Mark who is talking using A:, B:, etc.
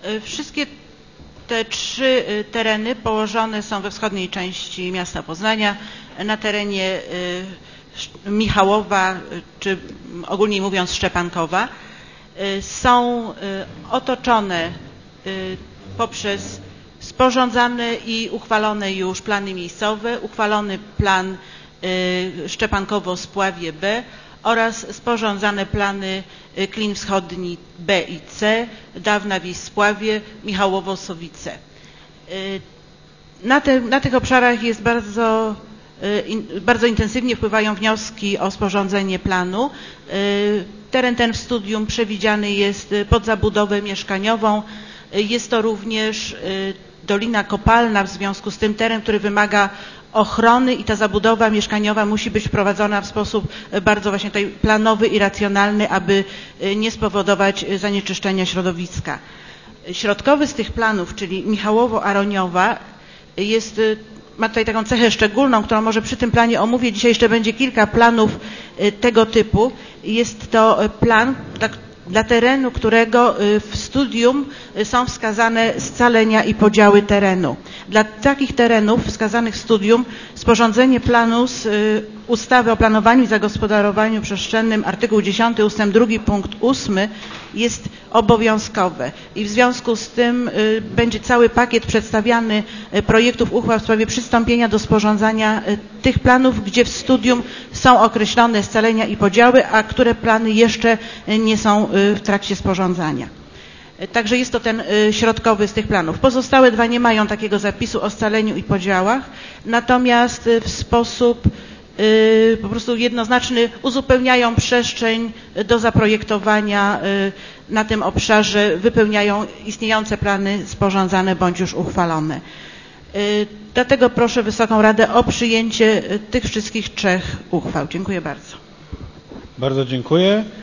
A: Wszystkie te 3 tereny położone są we wschodniej części miasta Poznania, na terenie Michałowa, czy ogólnie mówiąc Szczepankowa. Są otoczone poprzez sporządzane i uchwalone już plany miejscowe, uchwalony plan Szczepankowo-Spławie B oraz sporządzane plany Klin Wschodni B i C, Dawna Wieś Spławie, Michałowo-Sowice. Na tych obszarach jest bardzo intensywnie wpływają wnioski o sporządzenie planu. Teren ten w studium przewidziany jest pod zabudowę mieszkaniową. Jest to również Dolina Kopalna, w związku z tym teren, który wymaga ochrony i ta zabudowa mieszkaniowa musi być prowadzona w sposób bardzo właśnie tutaj planowy i racjonalny, aby nie spowodować zanieczyszczenia środowiska. Środkowy z tych planów, czyli Michałowo-Aroniowa, ma tutaj taką cechę szczególną, którą może przy tym planie omówię. Dzisiaj jeszcze będzie kilka planów tego typu. Jest to plan dla terenu, którego w studium są wskazane scalenia i podziały terenu. Dla takich terenów wskazanych w studium sporządzenie planu z ustawy o planowaniu i zagospodarowaniu przestrzennym, artykuł 10 ust. 2 punkt 8 jest obowiązkowe i w związku z tym będzie cały pakiet przedstawiany projektów uchwał w sprawie przystąpienia do sporządzania tych planów, gdzie w studium są określone scalenia i podziały, a które plany jeszcze nie są w trakcie sporządzania. Także jest to ten środkowy z tych planów. Pozostałe 2 nie mają takiego zapisu o scaleniu i podziałach, natomiast w sposób po prostu jednoznaczny uzupełniają przestrzeń do zaprojektowania na tym obszarze, wypełniają istniejące plany sporządzane bądź już uchwalone. Dlatego proszę Wysoką Radę o przyjęcie tych wszystkich 3 uchwał. Dziękuję bardzo.
B: Bardzo dziękuję.